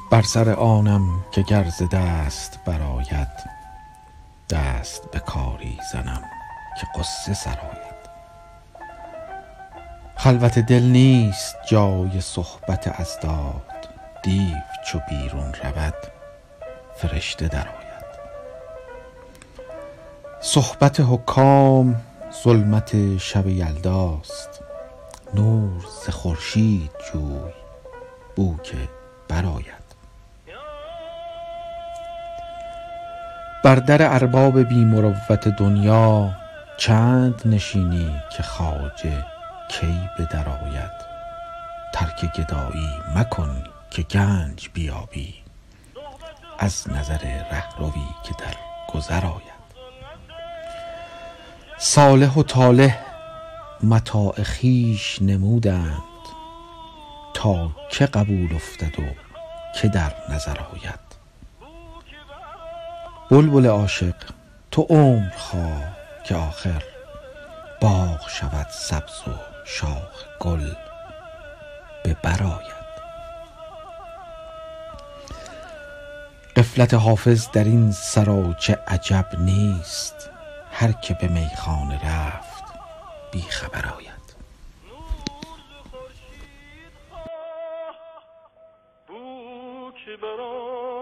بر سر آنم که گر ز دست برآید، دست به کاری زنم که غصه سرآید. خلوت دل نیست جای صحبت اضداد، دیو چو بیرون رود فرشته درآید. صحبت حکام ظلمت شب یلداست، نور ز خورشید جوی بو که برآید. بر در ارباب بی مروت دنیا، چند نشینی که خواجه کی به در آید. ترک گدایی مکن که گنج بیابی، از نظر رهروی که در گذر آید. صالح و طالح متاع خویش نمودند، تا که قبول افتد و که در نظر آید. بلبل عاشق تو عمر خواه که آخر، باغ شود سبز و شاخ گل به بر آید. غفلت حافظ در این سراچه عجب نیست، هر که به میخانه رفت بی خبر آید.